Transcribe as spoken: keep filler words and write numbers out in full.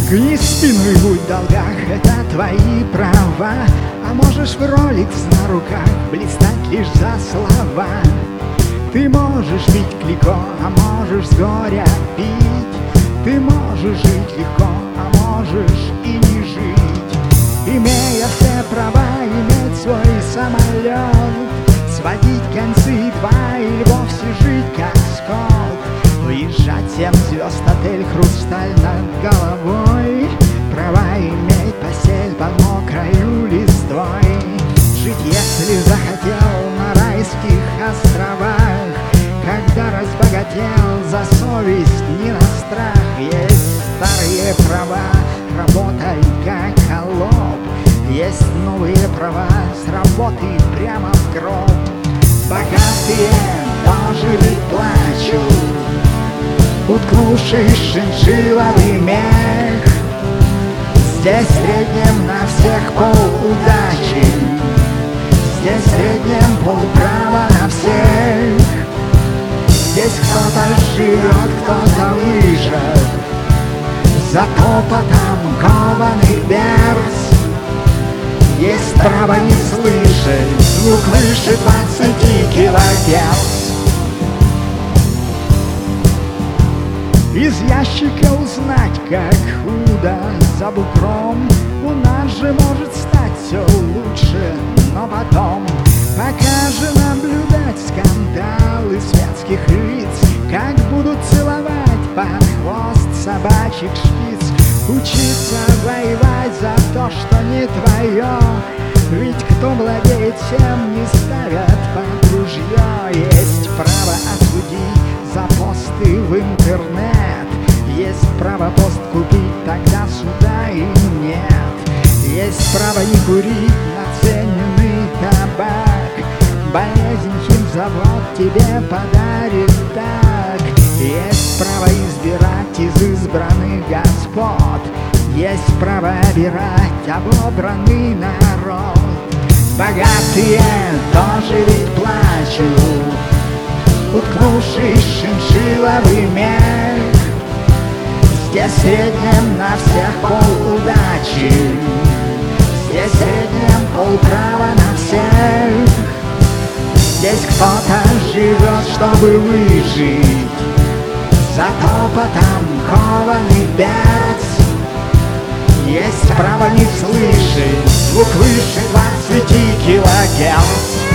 Гни спину и будь в долгах, это твои права. А можешь в роликс на руках блистать лишь за слова. Ты можешь пить клико, а можешь с горя пить. Ты можешь жить легко, а можешь и не жить. Имея все права, иметь свой самолет, сводить концы два или вовсе жить как скот. Выезжать семь звезд, отель «Хрусталь» над головой. Права иметь, постель под мокрою листвой. Жить, если захотел, на райских островах. Когда разбогател, за совесть не на страх. Есть старые права, работай как холоп. Есть новые права, с работы прямо в гроб. Богатые тоже ведь плачут, уткнувшись шиншилловый мех. Здесь в среднем на всех полудачи, здесь в среднем полправа на всех. Здесь кто-то живет, кто-то выжат, за топотом кованых берц. Есть право не слышать звук выше двадцати килогерц. Из ящика узнать, как худо за бугром. У нас же может стать все лучше, но потом. Пока же наблюдать скандалы светских лиц, как будут целовать под хвост собачьих шпиц. Учиться воевать за то, что не твое, ведь кто владеет всем, не ставят под ружье. Есть право осудить за посты в интернет, есть право пост купить, тогда суда и нет. Есть право не курить нацененный табак, болезнь химзавод тебе подарит так. Есть право избирать из избранных господ, есть право обирать обобранный народ. Богатые тоже ведь плачут, уткнувшись в шиншилловый мех. Здесь в среднем на всех полудачи, здесь в среднем полправа на всех. Здесь кто-то живет, чтобы выжить, за топотом кованых берц. Есть право не слышать звук выше двадцати килогерц.